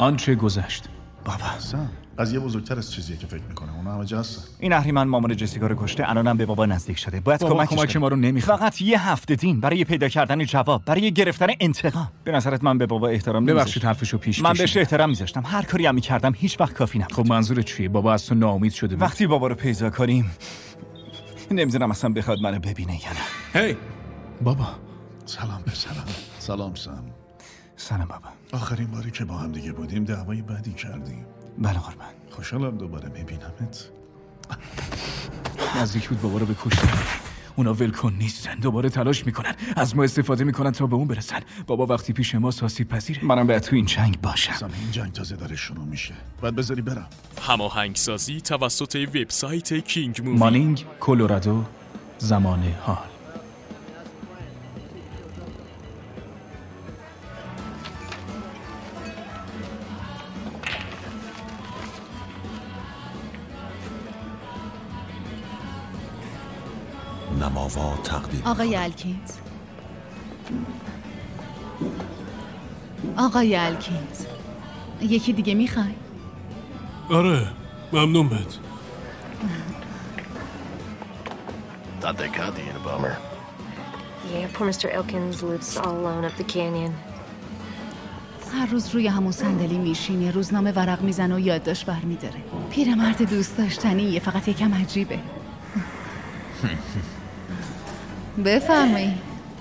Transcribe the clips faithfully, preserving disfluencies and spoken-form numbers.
آنچه گذشت. بابا حسن قضیه بزرگتر از چیزیه که فکر میکنه. اونا همه جا هستن. این اهریمن مامان جسیکا رو کشته، الانم به بابا نزدیک شده. باید بابا کمکش کمک ما رو نمیخواد. فقط یه هفته دین برای پیدا کردن جواب، برای گرفتن انتقام. به نظرت من به بابا احترام نمیذاشتم؟ ببخشید حرفشو پیش من کشیدم. بهش احترام میذاشتم. هر کاری هم میکردم هیچ وقت کافی نبود. خب منظورت چیه؟ بابا از تو ناامید شده بود. وقتی بابا رو پیدا کنیم نمیدونم اصلا بخواد منو ببینه یا نه. هی بابا. سلام پسرم. سلام سم. سلام بابا. آخرین باری که با هم دیگه بودیم دعوای بدی کردیم. بله قربان. خوشحالم دوباره میبینمت. نزدیک بود بابا رو بکشن. اونا ولکن نیستن، دوباره تلاش میکنن، از ما استفاده میکنن تا به اون برسن. بابا وقتی پیش ما آسیب پذیره. منم باید تو این جنگ باشم. اصلا این جنگ تازه داره شروع میشه. باید بذاری برم. هماهنگسازی توسط وبسایت کینگ مووی. مانینگ، کلرادو، زمان حال. نماوا تقدیم. آقای الکینز، آقای الکینز، یکی دیگه میخوای؟ آره ممنون بهت. Thought they caught you in a bummer. Yeah, poor Mister Elkins lives all alone up the canyon. هر روز روی همون صندلی میشینه، روزنامه ورق میزنه و یادداشت برمیداره. پیرمرد دوست داشتنیه، فقط یکم عجیبه. بفرمایید.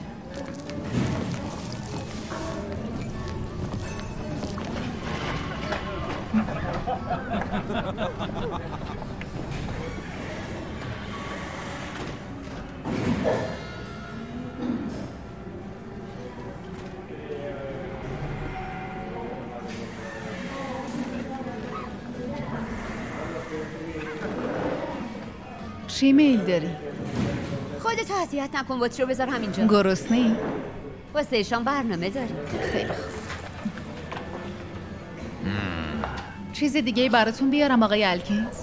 چی میل داری؟ خودت اذیت نکن، بطری رو بذار همینجا. گرسنه‌ای؟ واسه شام برنامه داری. خیلی خوب. چیز دیگه براتون بیارم آقای الکینز؟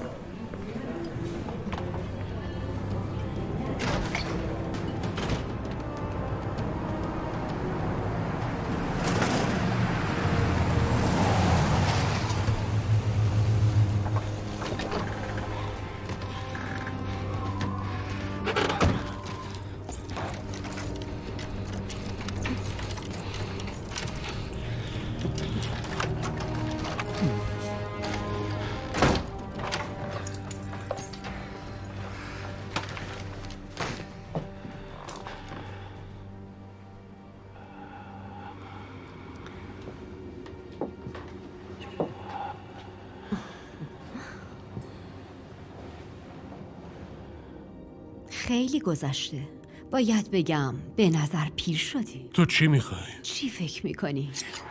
خیلی گذشته. باید بگم به نظر پیر شدی. تو چی میخوای؟ چی فکر میکنی؟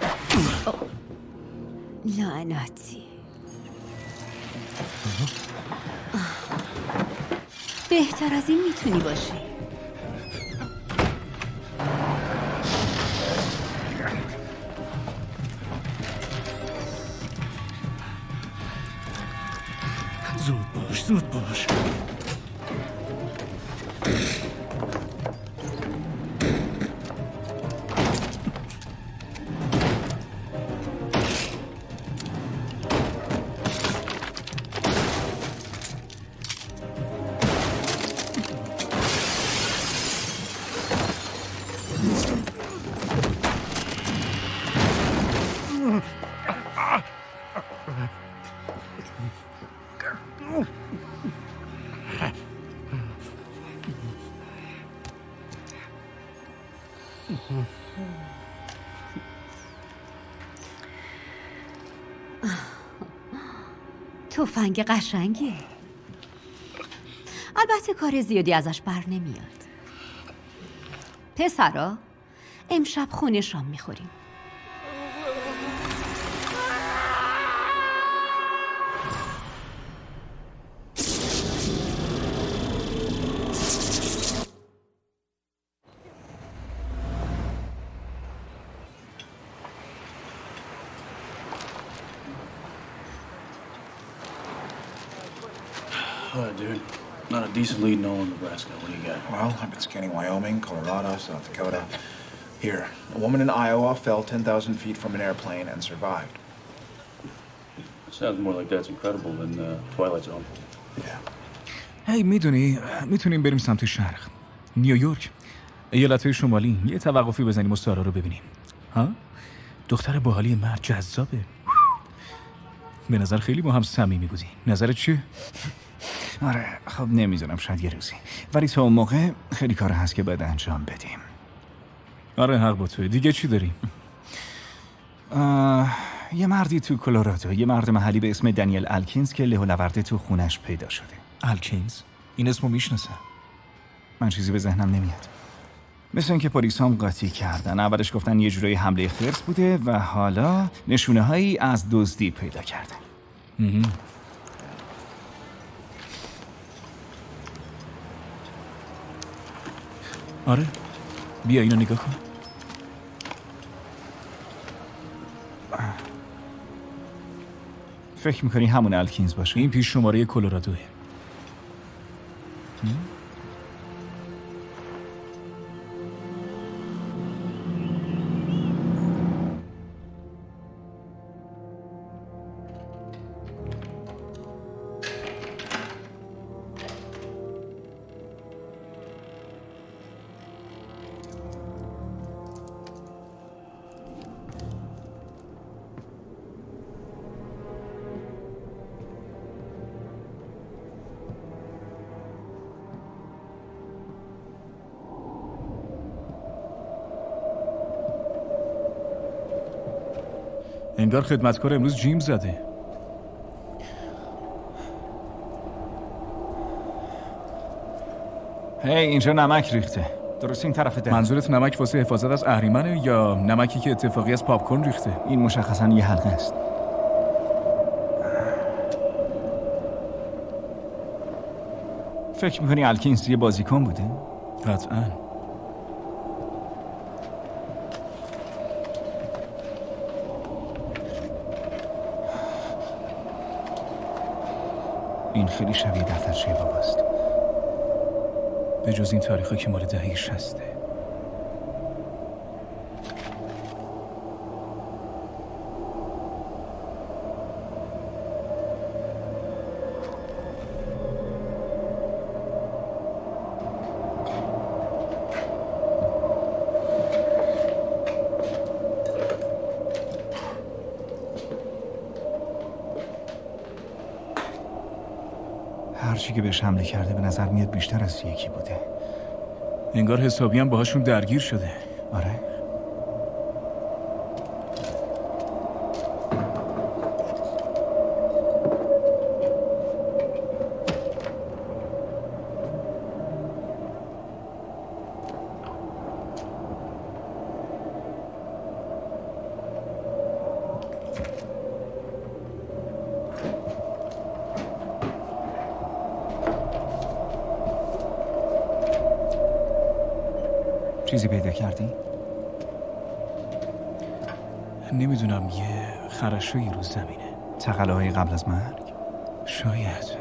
لعنتی. بهتر از این میتونی باشی. زود باش زود باش. تفنگ قشنگیه. البته کار زیادی ازش بر نمیاد. پسرا امشب خونه شام میخوریم. What, dude? Not a decent lead in all of Nebraska. What do you got? Well, I've been scanning Wyoming, Colorado, South Dakota. Here, a woman in Iowa fell ten thousand feet from an airplane and survived. Sounds more like Dad's Incredible than uh, Twilight Zone. هی میدونی میتونیم بریم سمت شرق، نیویورک، ایالت‌های شمالی، یه توقفی بزنیم و سارا رو ببینیم. ها؟ دختر باحالی مرد، جذابه. به نظر خیلی با هم صمیمی بودی. نظرت چیه؟ آره خب نمیدونم، شاید یه روزی، ولی تا اون موقع خیلی کار هست که باید انجام بدیم. آره حق با توی. دیگه چی داریم؟ یه مردی تو کلرادو، یه مرد محلی به اسم دنیل الکینز که له و لورده تو خونش پیدا شده. الکینز؟ این اسمو میشناسم. من چیزی به ذهنم نمیاد. مثل اینکه پلیس هم قاطی کردن. اولش گفتن یه جورایی حمله خرس بوده و حالا نشونه هایی از دزدی پیدا کردن. آره بیا اینو نگاه کن. فکر میکنی همون الکینز باشه؟ این پیش شماره کلرادوه. انگار خدمتکار امروز جیم زده. هی اینجا نمک ریخته. درست این طرف ده. منظورت نمک واسه حفاظت از اهریمنه یا نمکی که اتفاقی از پاپکورن ریخته؟ این مشخصاً یه حلقه است. فکر میکنی الکینز یه بازیکن بوده؟ قطعاً. این خیلی شبیه دفترچه باباست. به جز این تاریخی که مال دهه شصته. هرچی که بهش حمله کرده به نظر میاد بیشتر از یکی بوده. انگار حسابی هم باهاشون درگیر شده. آره. چیزی پیدا کردی؟ نمیدونم، یه خراشویی رو زمینه. تقله‌های قبل از مرگ؟ شاید.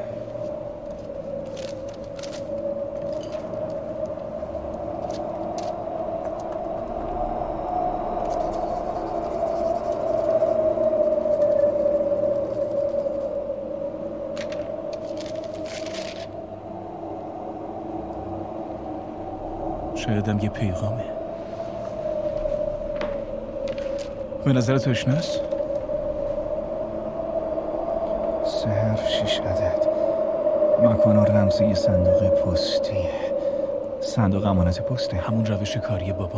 شایدم یه پیغامه. به نظرت آشناست؟ سه حرف شیش عدد. مکان و رمزی صندوق پستیه. صندوق امانت پسته. همون روش کاری بابا.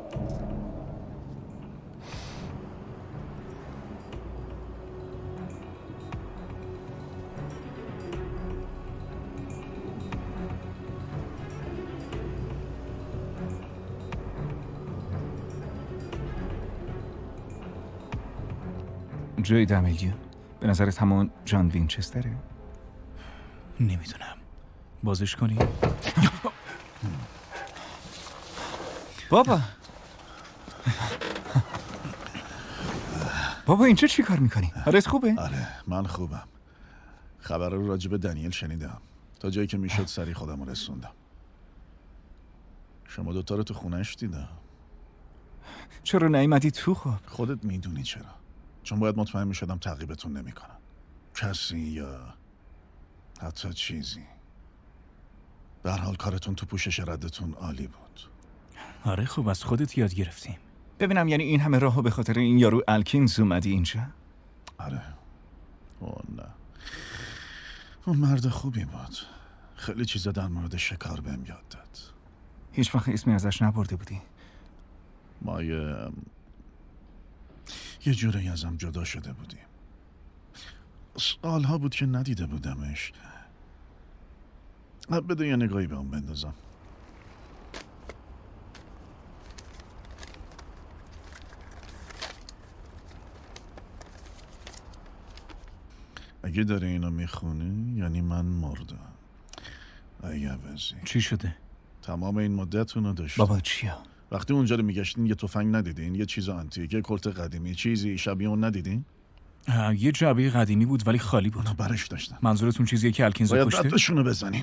جوی دمیلیو به نظرت همون جان وینچستره؟ نمیدونم. بازش کنی؟ بابا بابا اینجا چی کار میکنی؟ حالت خوبه؟ آره من خوبم. خبر رو راجب دنیل شنیدم. تا جایی که میشد سری خودم رو رسوندم. شما دوتا رو تو خونش دیدم. چرا نیومدی تو؟ خب خودت میدونی چرا. چون باید مطمئن میشدم تعقیبتون نمیکنم. کسی یا حتی چیزی. به هر حال کارتون تو پوشش ردتون عالی بود. آره خوب از خودت یاد گرفتیم. ببینم یعنی این همه راهو به خاطر این یارو الکینز اومدی اینجا؟ آره. اوه نه. اون مرد خوبی بود. خیلی چیزا در مورد شکار بهم یاد داد. هیچ وقت اسمی ازش نبرده بودی؟ ما یه یه جوری ازم جدا شده بودیم. سالها بود که ندیده بودمش. بده یه نگاهی به اون بندازم. اگه داره اینو میخونی یعنی من مردم. ای عوضی. چی شده؟ تمام این مدت اونو داشتم. بابا چیا؟ وقتی اونجا رو میگشتین یه تفنگ ندیدین؟ یه چیز آنتیک، یه کلت قدیمی، چیزی شبیه اون ندیدین؟ یه جعبه قدیمی بود ولی خالی بود. اونا برش داشتن. منظورتون چیزیه که الکینز رو کشته؟ باید ردشونو بزنیم.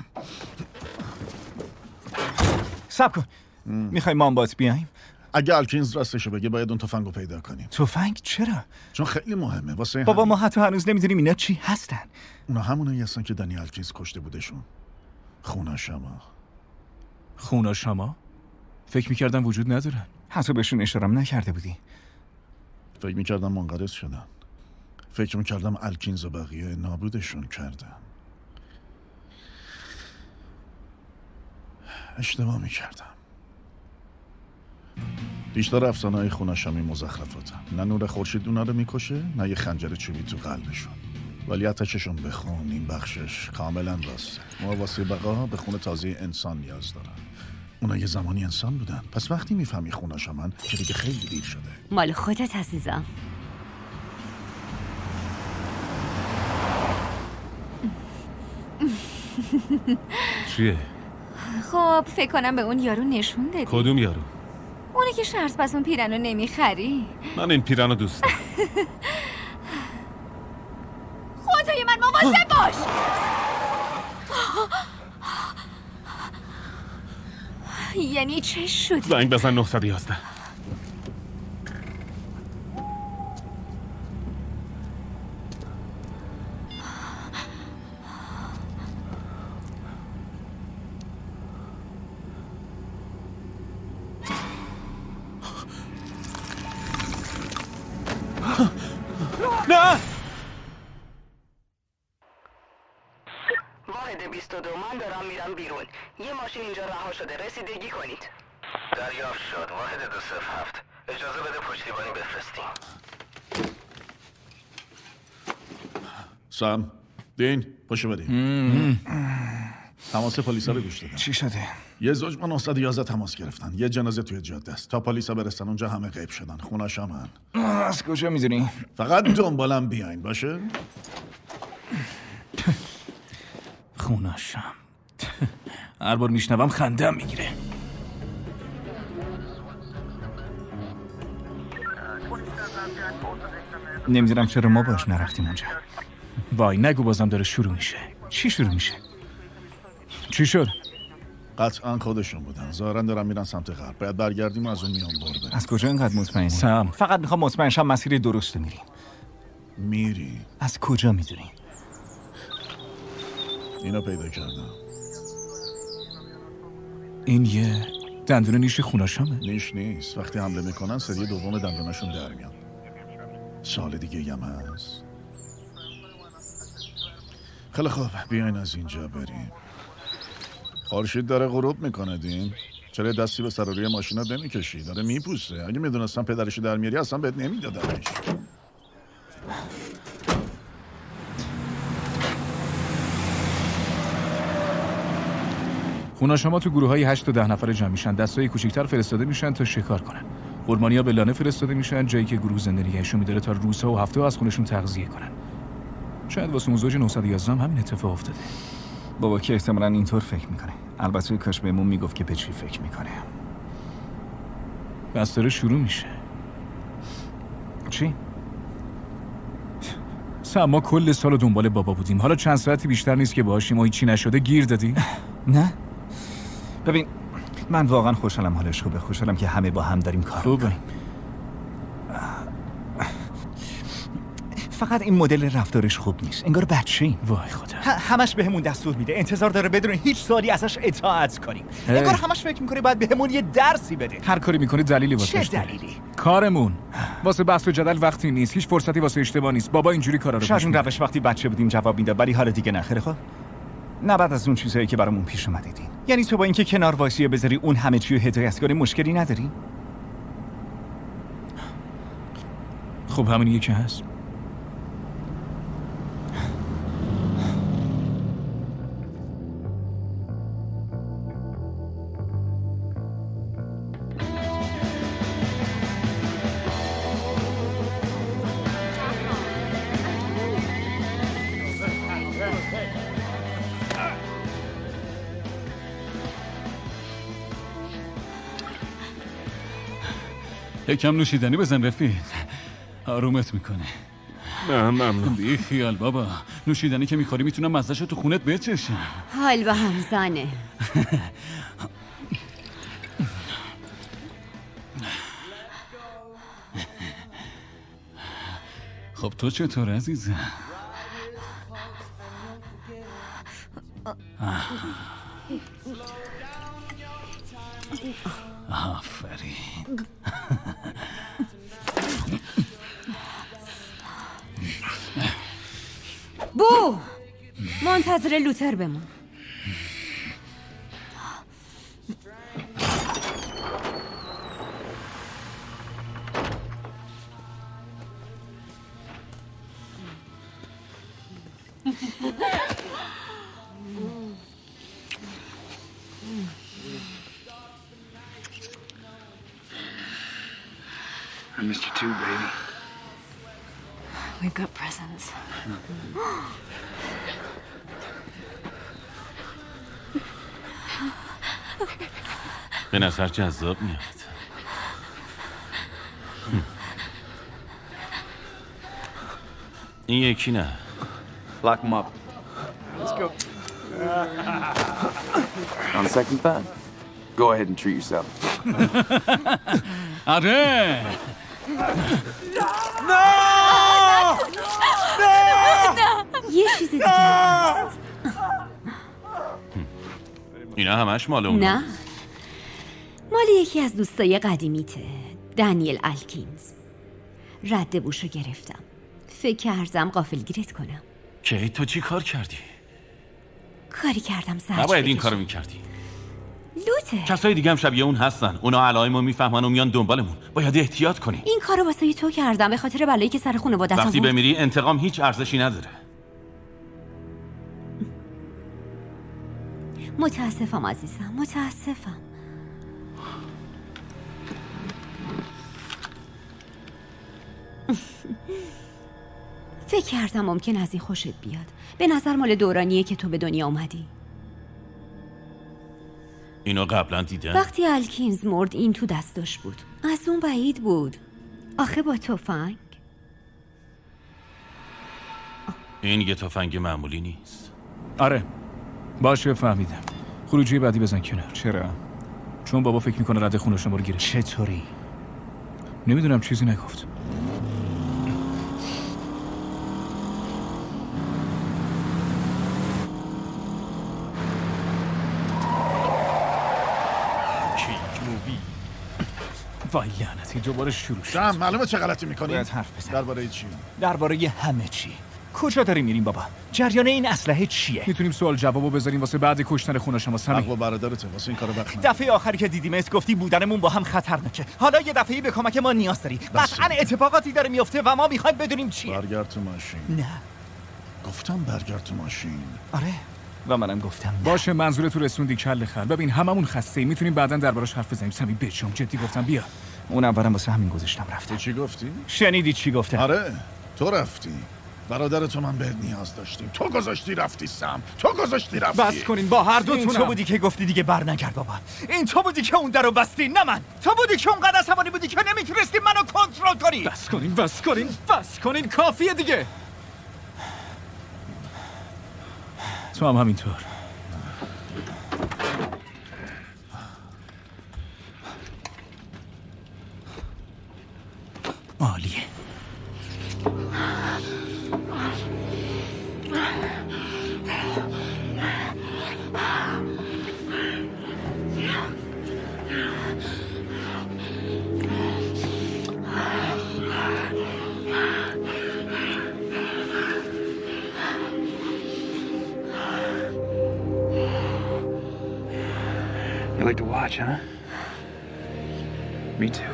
صبر کن. میخوای ما هم بات بیاییم؟ اگه الکینز راستشو بگه باید اون تفنگو پیدا کنیم. تفنگ چرا؟ چون خیلی مهمه واسه بابا همین. ما حتی هنوز نمیدونیم اینا چی هستن. اونا همونایی هستن که دنی الکینز کشته بودشون. خونا شما. خونا شما؟ فکر میکردم وجود ندارن. حتی بهشون اشارم نکرده بودی. فکر میکردم منقرض شدن. فکر میکردم الکینز و بقیه نابودشون کردن. اشتباه میکردم. بیشتر افسانه‌های خونه‌شامی مزخرفاتن. نه نور خورشید اونا رو میکشه، نه یه خنجر چوبی تو قلبشون. ولی اتششون بخون، این بخشش کاملا راسته. ما واسه بقا به خون تازه انسان نیاز دارن. اونا یه زمانی انسان بودن. پس وقتی میفهمی خونه‌شامن که دیگه خیلی دیر شده. مال خودت عزیزم. چیه؟ خب فکر کنم به اون یارو نشون دادی. کدوم یارو؟ اونی که شرط پس اون پیرنو نمیخری. من این پیرنو دوست دارم. خدای من مواظب باش. یعنی چه شد؟ زنگ بزن نه یک یک. نه واحد بیست و دو من دارم میرم بیرون. یه ماشین اینجا رها شده، رسیدگی کنید. دریافت شد. واحد دو صفر هفت اجازه بده پشتیبانی بفرستیم. سام دین پشو بدین. تماس پلیسا رو گوش دادم. چی شده؟ یه زوج با نه یک یک تماس گرفتن. یه جنازه توی جاده است. تا پلیسا برسن اونجا همه غیب شدن. خونه‌شامن. از کجا میدونی؟ فقط دنبالم بیاین باشه؟ خونه‌شام. هر بار میشنوم خندم میگیره. نمیدونم چرا ما باش نرفتیم اونجا. وای نگو بازم داره شروع میشه. چی شروع میشه؟ چی شد؟ قطعا خودشون بودن. ظاهرا دارن میرن سمت غرب. باید برگردیم و از اون میان برده. از کجا اینقدر مطمئنی؟ سم فقط میخوام مطمئن شم مسیر درست میریم. میری؟ از کجا میدونی؟ اینو پیدا کردم. این یه دندون نیش خونه‌شامه. نیش نیست. وقتی حمله میکنن سری دوم دندوناشون در میان. سال دیگه هم هست. خیلی خوب بیاین از اینجا بریم. خورشید داره غروب میکنه. دین چرا دستی به سر ماشینا نمیکشی؟ داره میپوسه. اگه میدونستم پدرشو در میاری اصلا بهت نمیدادمش. خونه‌شاما تو گروه‌های هشت تا ده نفر جمع میشن. دستای کوچیک‌تر فرستاده میشن تا شکار کنن. قربانی‌ها به لانه فرستاده میشن، جایی که گروه زنده نگهشون می‌داره تا روزها و هفته‌ها از خونشون تغذیه کنن. شاید واسه اون زوج نه یک یک هم همین اتفاق افتاده. بابا که احتمالاً اینطور فکر میکنه. البته کاش بهمون میگفت که به چی فکر میکنه. بس داره شروع میشه. چی؟ سم ما کل سال دنبال بابا بودیم. حالا چند ساعتی بیشتر نیست که باهاشیم و هیچی نشده. گیر دادی؟ نه. ببین من واقعا خوشحالم حالش خوبه. خوشحالم که همه با هم داریم کار خوبه. میکنیم. فقط این مدل رفتارش خوب نیست. انگار بچه‌ایم. وای خدا. همش بهمون دستور میده. انتظار داره بدون هیچ سوالی ازش اطاعت کنیم. انگار همش فکر میکنه باید بهمون یه درسی بده. هر کاری میکنه دلیلی واسه چه دلیلی؟ کارمون. واسه بحث و جدل وقتی نیست. هیچ فرصتی واسه اشتباه نیست. بابا اینجوری کارا رو شاید این روش وقتی بچه بودیم جواب میداد، ولی حالا دیگه نخره. خب نه بعد از اون چیزایی که برامون پیش اومده دین. یعنی تو با اینکه کنار وایسی بذاری اون همه چی رو هدایت کنی مشکلی نداری؟ خب همین یکی هست. یکم نوشیدنی بزن رفیق، آرومت میکنه. نه ممنون. بی خیال بابا، نوشیدنی که میخوری میتونم مزهشو تو خونت بچشم. حال به هم زنه. خب تو چطور عزیزم؟ آفرین. بو منتظر لوتر بمون. I missed you too, baby. We've got presents. به نظر جذاب میاد. این یکی نه. Lock him up. Let's go. On second thought, go ahead and treat yourself. آره. یه چیز دیگه هست. اینا همش مال اون. نه، مال یکی از دوستای قدیمیته، دنیل الکینز. رد بوشو گرفتم. فکر کردم غافلگیرت کنم. کی تو چی کار کردی؟ کاری کردم زرج نباید این بکشم. کارو میکردی. لوته. کسای دیگه هم شبیه اون هستن. اونا علائمو میفهمن و میان دنبالمون. باید احتیاط کنی. این کارو واسه تو کردم به خاطر بلایی که سر خانواده‌ام وقتی بود. بمیری انتقام هیچ ارزشی نداره. متاسفم عزیزم، متاسفم. فکر کردم ممکن از این خوشت بیاد. به نظر مال دورانیه که تو به دنیا اومدی. اینو قبلا دیدن؟ وقتی الکینز مرد این تو دستش بود. از اون بعید بود. آخه با تفنگ. این یه تفنگ معمولی نیست. آره باشه فهمیدم. خروجی بعدی بزن کنار. چرا؟ چون بابا فکر میکنه رد خونه شما رو گیره. چطوری؟ نمیدونم، چیزی نگفت. وای لعنتی دوباره شروع شد. سم معلومه چه غلطی میکنی؟ باید حرف بزن. درباره چی؟ درباره همه چی. کجا داریم میریم بابا؟ جریان این اسلحه چیه؟ میتونیم سوال جوابو بذاریم واسه بعد کشتن خونه شما سمی. با برادرته واسه این کارو وقت نداره. دفعه آخری که دیدیمت گفتی بودنمون با هم خطرناکه. حالا یه دفعه‌ای به کمک ما نیاز داری. قطعاً اتفاقاتی داره میفته و ما میخوایم بدونیم چیه. برگرد تو ماشین. نه. گفتم برگرد تو ماشین. آره. و منم گفتم نه. باشه منظور تو رسوندی کله خر. ببین هممون خسته ای، میتونیم بعداً دربارش حرف بزنیم. سمی بچم جدی گفتم بیا. اونم برام واسه همین گذاشتم رفته. چی گفتی؟ شنیدی چی گفتم؟ آره تو رفتی. برادر تو من بهت نیاز داشتیم. تو گذاشتی رفتی سم. تو گذاشتی رفتی. بس کنین با هر دوتون. تو بودی که گفتی دیگه بر نگرد بابا. این تو بودی که اون درو بستی، نه من. تو بودی که اونقدر عصبانی بودی که نمیتونستی منو کنترل کنی. بس کنین بس کنین بس کنین کافیه دیگه. تو هم همینطور. عالیه. You like to watch, huh? Me too.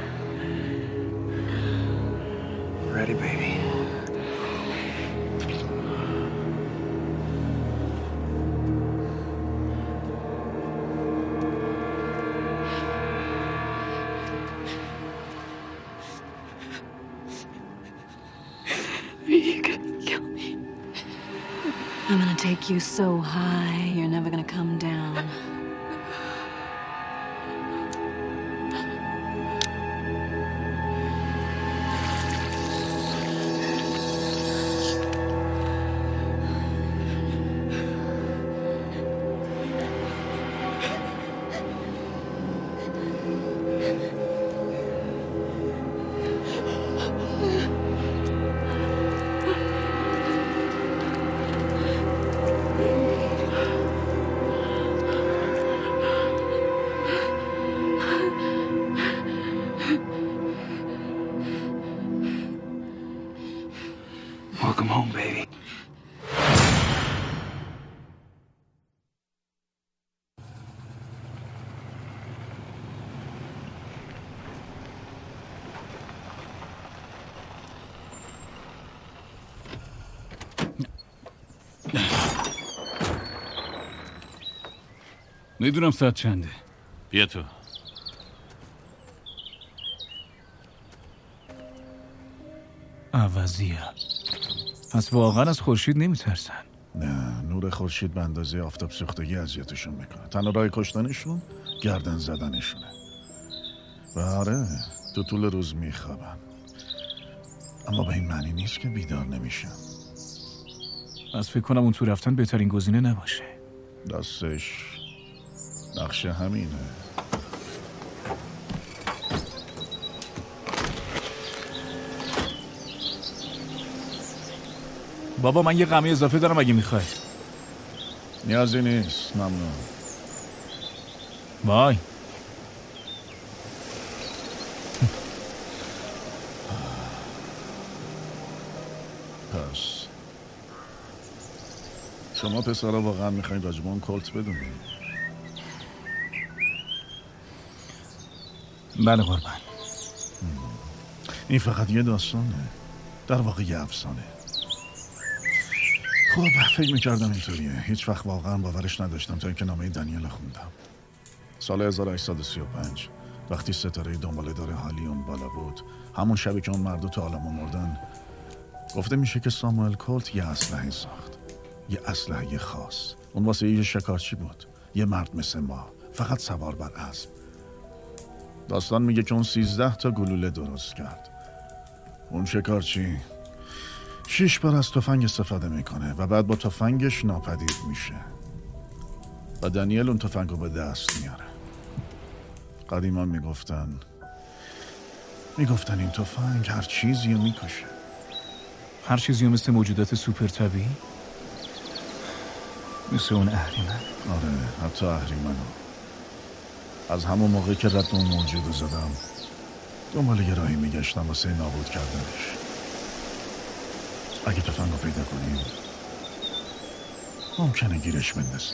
Ready, baby? You could kill me. I'm gonna take you so high, you're never gonna come down. Welcome home, baby. میدونم ساعت چنده. بیا تو. عوضیه. پس واقعا از خورشید نمیترسن؟ نه، نور خورشید به اندازه آفتاب سوختگی اذیتشون میکنه. تنها راه کشتنشون گردن زدنشونه. و آره، تو طول روز میخوابن. اما به این معنی نیست که بیدار نمیشن. از فکر کنم اون تو رفتن بهترین گزینه نباشه. دستش نقشه همینه. بابا من یه غمی اضافه دارم اگه میخوای. نیازی نیست، ممنون. وای. پس شما پسرا واقعا میخواین راجبان کلت بدونید؟ بله قربان. این فقط یه داستانه، در واقع یه افسانه. خب فکر میکردم اینطوریه. هیچ وقت واقعا باورش نداشتم تا اینکه نامه دنیل خوندم. سال هزار و هشتصد و سی و پنج وقتی ستاره دنباله داره هالیون بالا بود، همون شبی که اون مردو تو عالمو مردن، گفته میشه که ساموئل کولت یه اسلحه ساخت. یه اسلحه خاص. اون واسه یه شکارچی بود، یه مرد مثل ما، فقط سوار بر اسب. داستان میگه که اون سیزده تا گلوله درست کرد. اون شکارچی شش بار از تفنگ استفاده میکنه و بعد با تفنگش ناپدید میشه و دنیل اون تفنگو به دست میاره. قدیما میگفتن میگفتن این تفنگ هر چیزی رو میکشه. هر چیزی رو مثل موجودات سوپر طبیعی؟ مثل اون اهریمن؟ آره، حتی اهریمنو. از همون موقع که رد اون موجودو زدم دنبال یه راهی میگشتم واسه نابود کردنش. اگه تفنگو پیدا کنیم ممکنه گیرش بندازیم.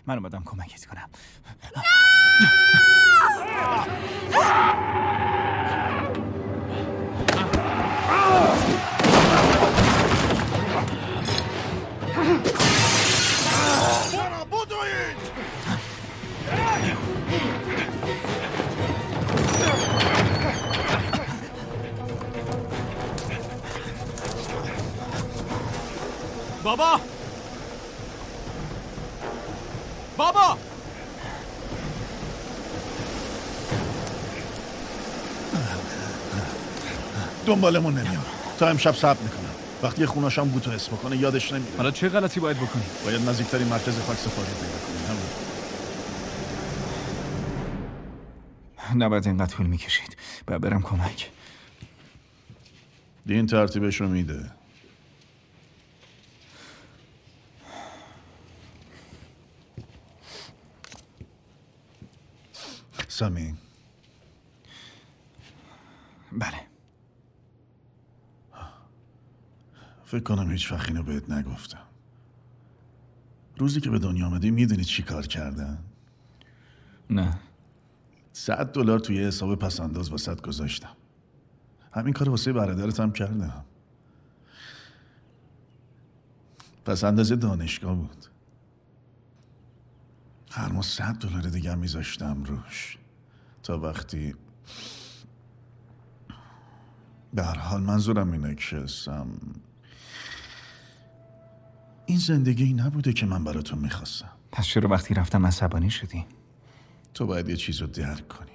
من اومدم کمکت کنم. بابا بابا دنبالمون نمیاد تا امشب صبر میکنم. وقتی یه خوناشم بوتو اسم کنه یادش نمیاد. حالا چه غلطی باید بکنی؟ باید نزدیکترین مرکز فاکس سفاری پیدا کنیم. نباید اینقدر طول میکشید. باید برم کمک. دین ترتیبش رو میده. سامی. بله. فکر کنم هیچ وقت اینو بهت نگفتم. روزی که به دنیا آمدی میدونی چی کار کردن؟ نه. صد دلار توی حساب پسنداز واسط گذاشتم. همین کار واسه برادرت هم کردم. پسنداز دانشگاه بود. هر ماه صد دلار دیگه میذاشتم روش تا وقتی به هر حال منظورم اینه که سم این زندگی نبوده که من براتون میخواستم. پس چرا وقتی رفتم عصبانی شدی؟ تو باید یه چیز رو درک کنی.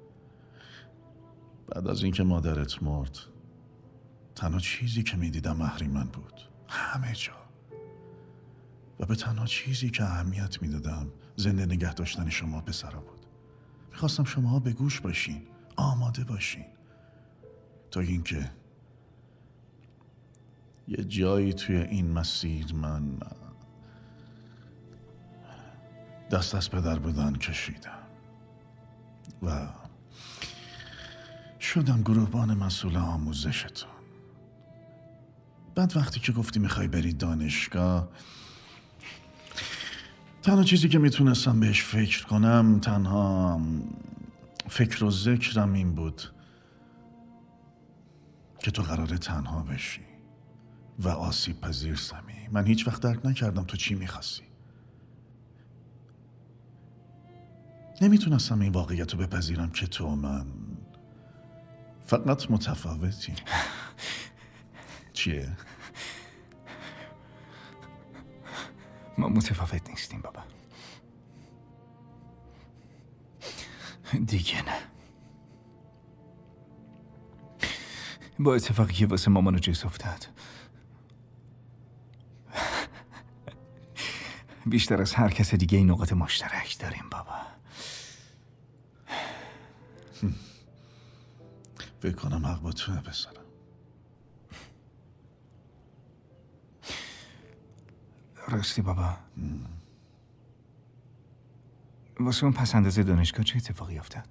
بعد از اینکه مادرت مرد تنها چیزی که میدیدم اهریمن بود، همه جا. و به تنها چیزی که اهمیت میدادم زنده نگه داشتن شما پسرا بود. میخواستم شما به گوش باشین، آماده باشین، تا اینکه یه جایی توی این مسیر من دست از پدر بودن کشیدم و شدم گروهبان مسئول آموزشتون. بعد وقتی که گفتی میخوای بری دانشگاه، تنها چیزی که میتونستم بهش فکر کنم، تنها فکر و ذکرم این بود که تو قراره تنها بشی و آسیب پذیر سمی. من هیچ وقت درک نکردم تو چی میخواستی. نمیتونستم این واقعیت رو بپذیرم که تو و من فقط متفاوتیم. چیه؟ ما متفاوت نیستیم بابا. دیگه نه. با اتفاقی که واسه مامان و جیس افتاد، بیشتر از هر کس دیگه این نقاط مشترک داریم بابا. فکر کنم حق با توه پسرم. راستی بابا، واسه اون پسنداز دانشگاه چه اتفاقی افتاد؟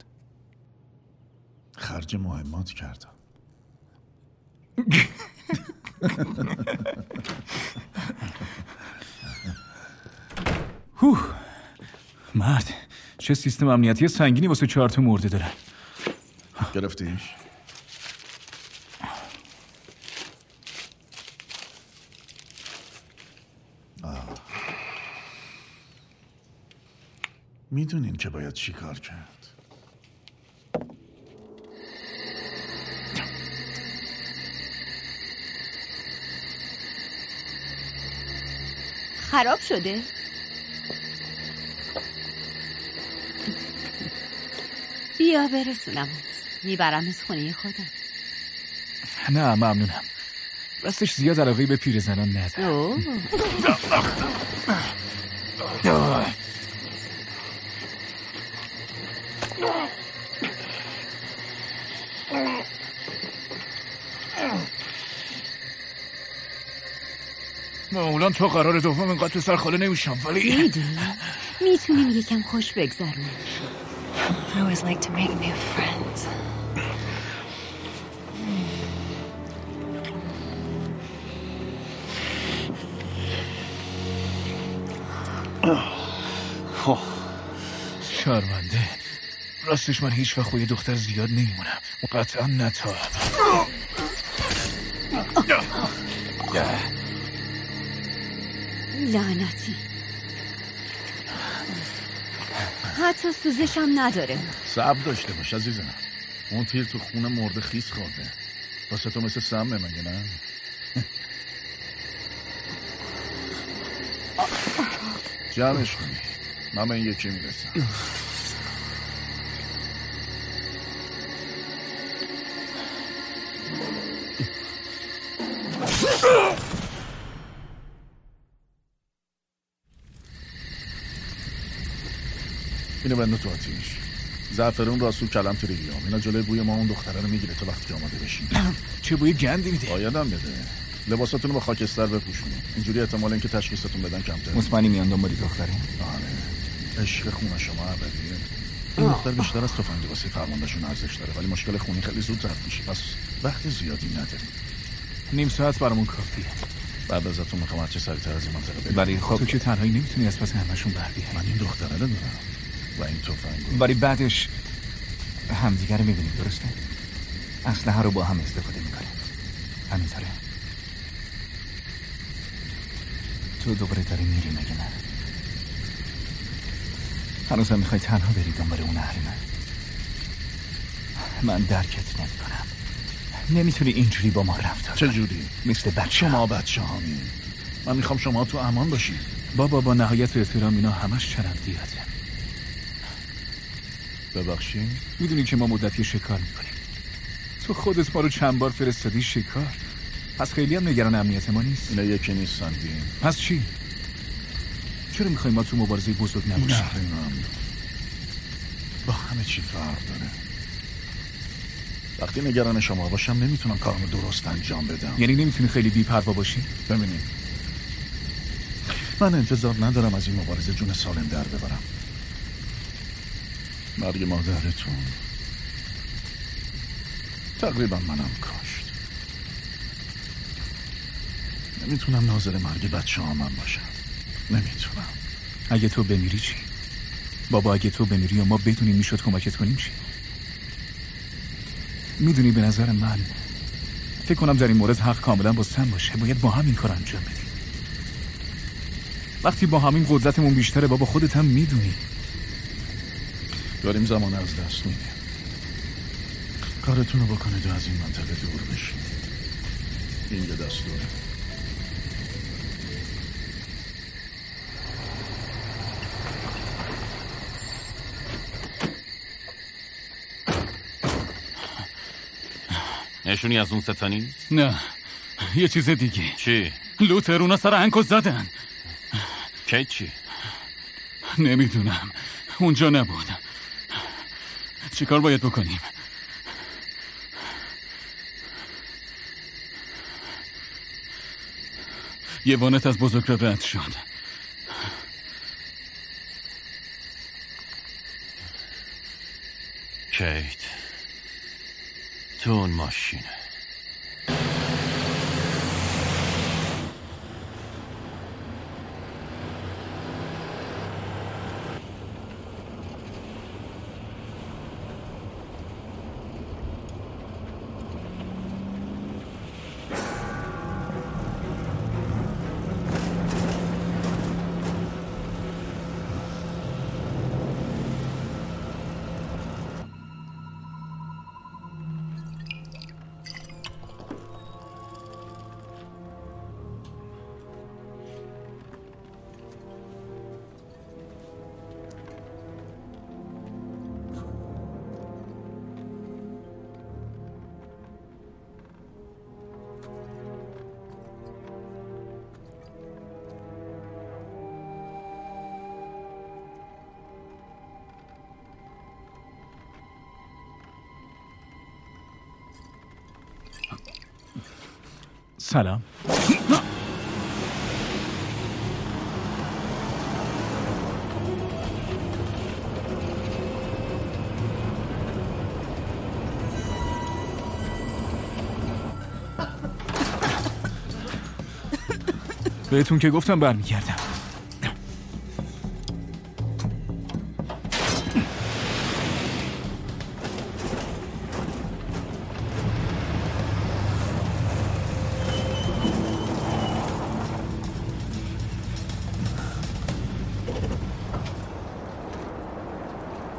خرج مهمات کردم. هوه مرد، چه سیستم امنیتی سنگینی واسه چهار تا مرده دارن. گرفتیش؟ میدونین که باید چی کار کرد. خراب شده؟ بیا برسونم، میبرم از خونه خودم. نه ممنونم، راستش زیاد علاقه‌ای به پیرزنان ندارم. معمولا تو قرار دوم اینقدر تو سر خاله نمیشم، ولی میدونی میتونیم یکم خوش بگذرونیم. I always like to make new friends. شرمنده. راستش من هیچ وقت یه دختر زیاد نمیمونم. قطعا نتا. لعنتی. حتی سوزشم نداره. صبر داشته باش عزیزم. اون تیر تو خونه مرده خیس خورده. واسه تو مثل سمه مگه نه؟ جمعش کنی. من به این یکی میرسم. اینو بنده تو آتیش. زعفرون راسو کلم تو ریگیام. اینا جلوی بوی ما اون دختره رو میگیره تا وقتی که آماده بشیم. چه بوی گندی میده. بایدم بده. لباساتون رو با خاکستر بپوشونید. اینجوری احتمال اینکه تشخیصتون بدن کمتره. مطمئنی میان دنبال دختره؟ آره. عشق خونه شما ابدیه. این دختر بیشتر از تفنگ واسه فرماندهشون ارزش داره ولی مشکل خونی خیلی زود ظرف میشه. پس وقت زیادی نداریم. نیم ساعت برامون کافیه. بعد ازتون میخوام هر چه سریعتر از این منطقه بریم. ولی خب تو که تنهایی نمیتونی از پس همشون بر بیای. من این دختره رو دارم و این تفنگ. ولی بعدش همدیگه رو میبینیم درسته؟ اسلحه رو با هم استفاده میکنیم. همینطوره. تو دوباره داری میری مگه نه؟ هنوز هم میخوای تنها بری دنبال اون اهریمن؟ من درکت نمی کنم. نمیتونی اینجوری با ما رفتار چه جوری؟ مثل بچه شما بچه هامی. من میخوام شما تو امان باشید. بابا با نهایت و احترام اینا همش چرندیاته. ببخشید؟ میدونی که ما مدتی شکار میکنیم. تو خودت ما رو چند بار فرستادی شکار. پس خیلی هم نگران امنیت ما نیست. اینا یکی نیستن دیم. پس چی؟ چرا میخوای ما تو مبارزه بزرگ نباشیم؟ نه با همه چی فرق داره. وقتی نگران شما باشم نمیتونم کارمو درست انجام بدم. یعنی نمیتونی خیلی بی‌پروا باشی؟ ببینید من انتظار ندارم از این مبارزه جون سالم در ببرم. مرگ مادرتون تقریبا منم کاشت. نمیتونم ناظر مرگ بچه ها من باشم. نمیتونم. اگه تو بمیری چی؟ بابا اگه تو بمیری و ما بدونیم میشد کمکت کنیم چی؟ میدونی به نظر من فکر کنم در این مورد حق کاملا با سم باشه. باید با هم این کار انجام بدیم. وقتی با همین قدرتمون بیشتره بابا خودت هم میدونی. داریم زمان از دست میدیم. کارتون رو بکنید و از این منطقه دور بشید. این یه دستوره. نشونی از اون ستا نیست؟ نه یه چیز دیگه. چی؟ لوترونا سر هنگو زدن. کی چی؟ نمیدونم اونجا نبود. چیکار باید بکنیم؟ یه وانت از بزرگ رد شد. کیت تو اون ماشینه. سلام. بهتون که گفتم برمیگردم.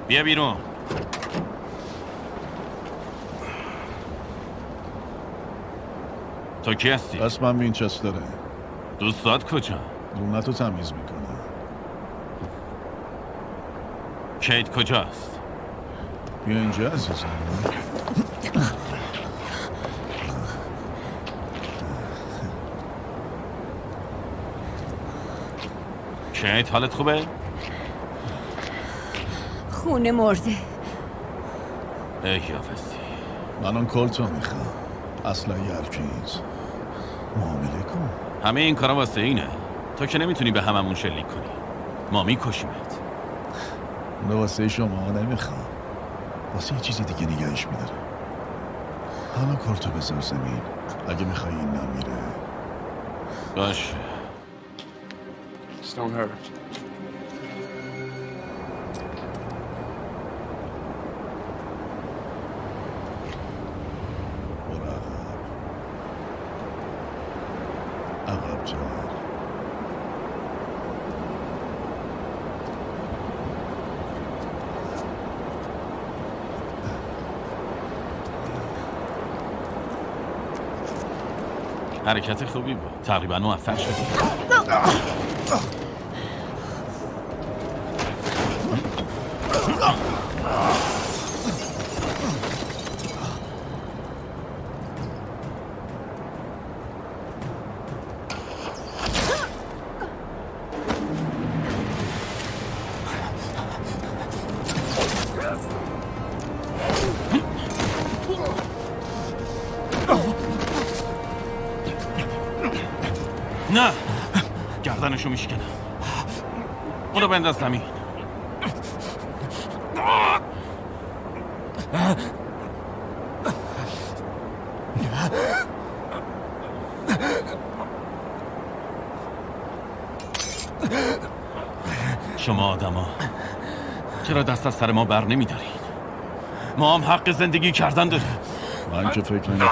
بیا بیرون. تو کی هستی؟ اسمم وینچستره. دوستات کجا؟ لونتو تمیز میکنه. کیت کجاست؟ بیا اینجا عزیزم. کیت حالت خوبه؟ خونه مرده. ای یافستی. من اون کلتو میخوام. اصلا الکینز معامله کن. همه این کارا واسه اینه. تو که نمیتونی به هممون شلیک کنی. ما میکشیمت. اونو واسه شما نمیخوام. واسه یه چیزی دیگه نگهش میدارم. حالا کلتو بذار زمین. اگه میخوای این نمیره. باشه. Don't hurt. عقب جا. حرکت خوبی بود. تقریبا موفق شدی. نه گردنشو میشکنم. اونو بنداز زمین. شما آدما چرا دست از سر ما بر نمیدارین؟ ما هم حق زندگی کردن داریم. من که فکر نمی‌کنم.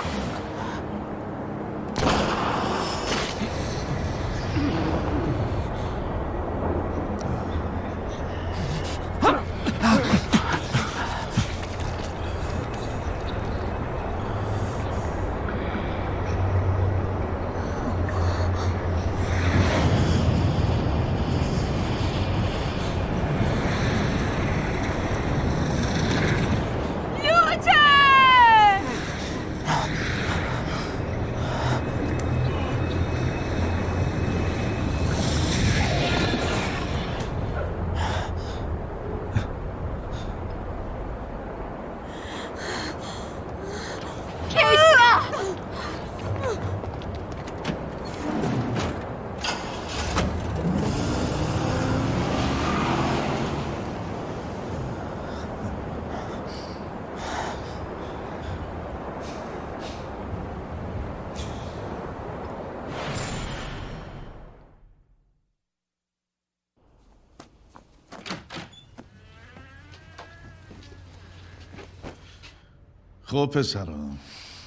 خب پسرم،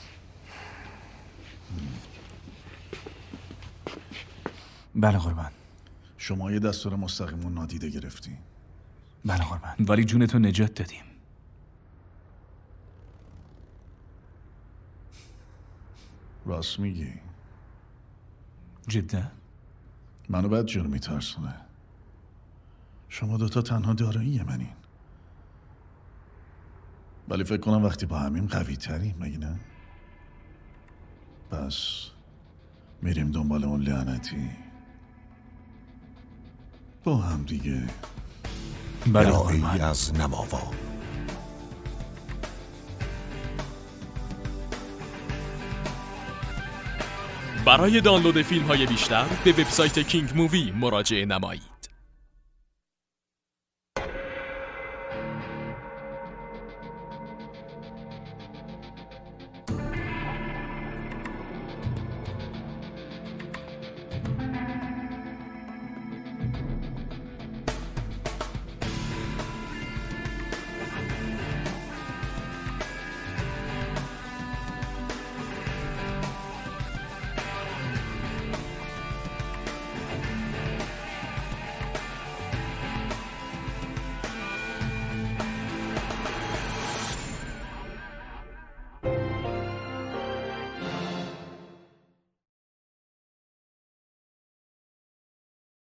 بله قربان. شما یه دستور مستقیمون نادیده گرفتین. بله قربان، ولی جونتو نجات دادیم. راست میگی؟ جدا؟ منو بد جور میترسونه. شما دوتا تنها دارایی منین، ولی فکر کنم وقتی با همیم قوی تریم، مگه نه؟ پس میریم دنبال اون لعنتی با هم دیگه. برای از نماوا. برای دانلود فیلم های بیشتر به وبسایت کینگ مووی مراجعه نمایید.